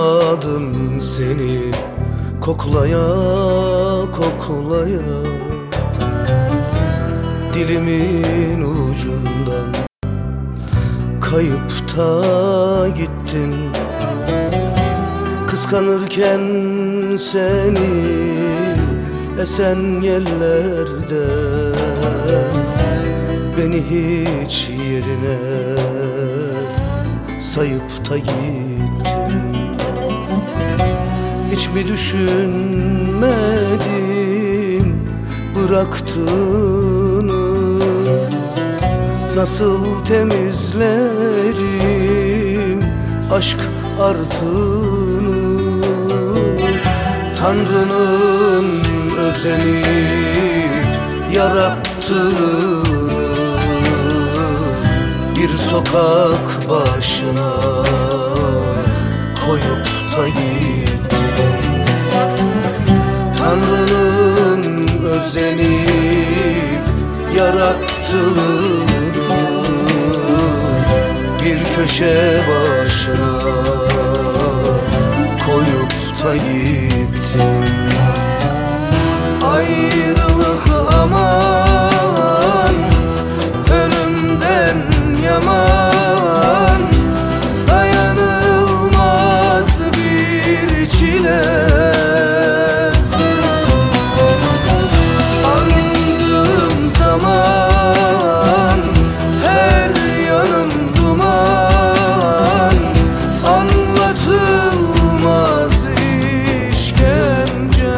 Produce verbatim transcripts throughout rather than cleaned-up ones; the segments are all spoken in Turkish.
Doyamadım seni koklaya koklaya, dilimin ucundan kayıp da gittin. Kıskanırken seni esen yerlerde, beni hiç yerine sayıp da gittin. Hiç mi düşünmedin bıraktığını? Nasıl temizlerim aşk artığını? Tanrı'nın özenip yarattığını bir sokak başına koyup da gittin. Tanrı'nın özenip yarattığını bir köşe başına koyup da gittin. Ayrılık aman, ölümden yaman, dayanılmaz bir çile. Andığım zaman her yanım duman, anlatılmaz işkence.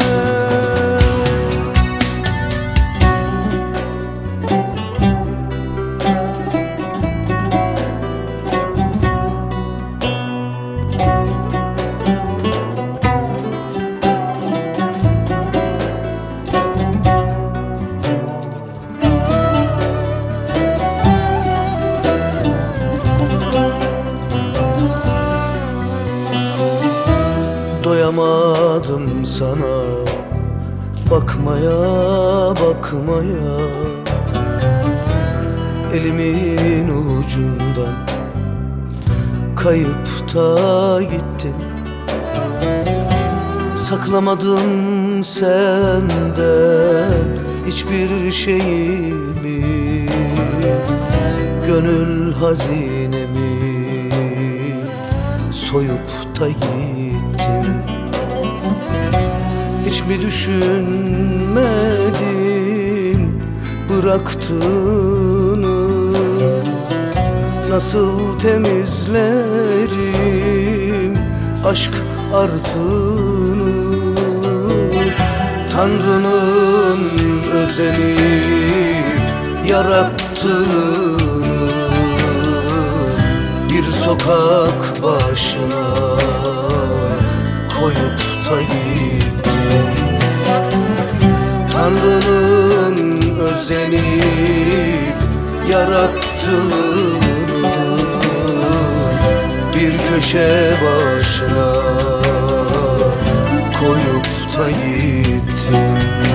Doyamadım sana bakmaya bakmaya, elimin ucundan kayıp da gittin. Saklamadım senden hiçbir şeyimi, gönül hazinemi soyup da gittin. Hiç mi düşünmedin bıraktığını? Nasıl temizlerim aşk artığını? Tanrı'nın özenip yarattığını bir sokak başına koyup da gittin. Tanrı'nın özenip yarattığını bir köşe başına koyup da gittin.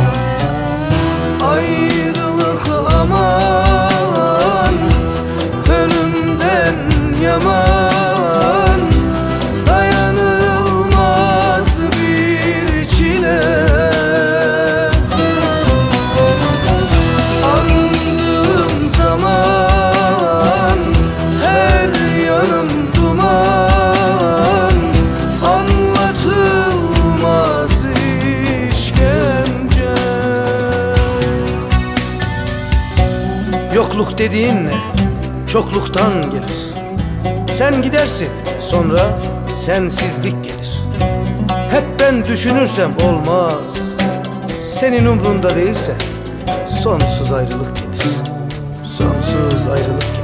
Ayrılık aman, ölümden yaman, dayanılmaz bir çile. Andığım zaman her yanım duman, anlatılmaz işkence. Yokluk dediğin ne? Çokluktan gelir. Sen gidersin, sonra sensizlik gelir. Hep ben düşünürsem olmaz. Senin umrunda değilse sonsuz ayrılık gelir. Sonsuz ayrılık gelir.